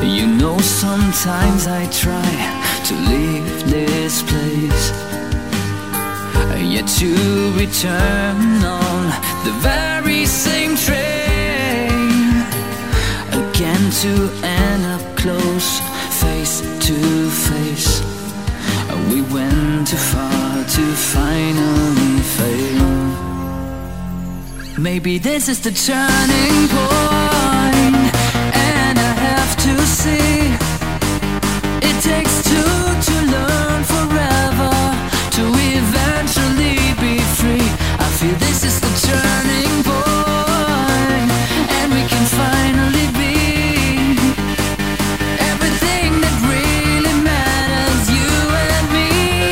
You know, sometimes I try to leave this place, yet to return on the very same train, again to end up close, face to face. We went too far to finally fail. Maybe this is the turning point, and I have to see it takes two to learn forever, to eventually be free. I feel this is the turning point, and we can finally be everything that really matters, you and me.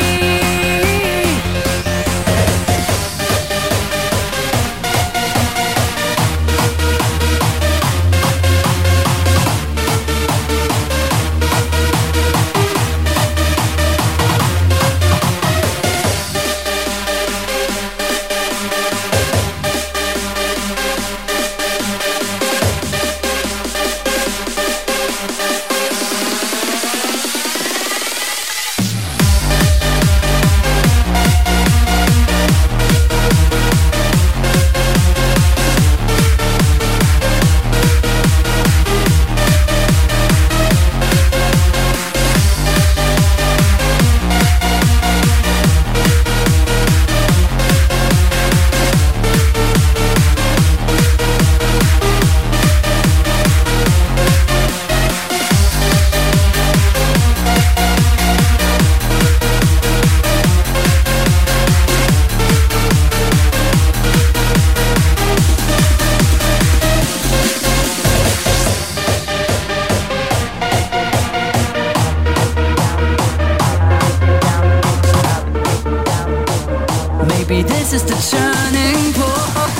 Maybe this is the turning point.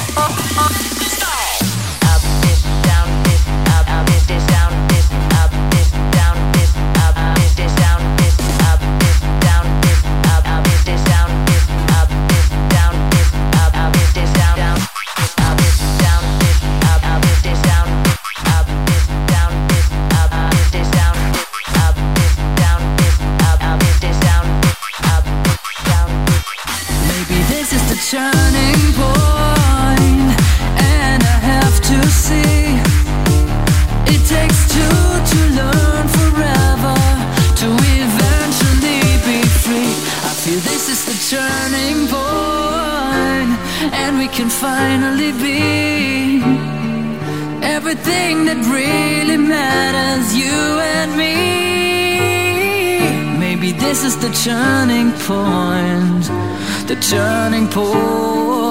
Up, this, down, this, up, this, down, this, up, this, down, this, up, this, down, this, up, this, down, this, up, this, down, this, up, this, down, this, up, this, down, down, up, this, down, this, up, this, down, up, this, down, this, up, this, down, up, this, down, this, up, this, down, up, down. Maybe this is the turning point, and I have to see it takes two to learn forever, to eventually be free. I feel this is the turning point, and we can finally be everything that really matters, you and me. Maybe this is the turning point, the turning point.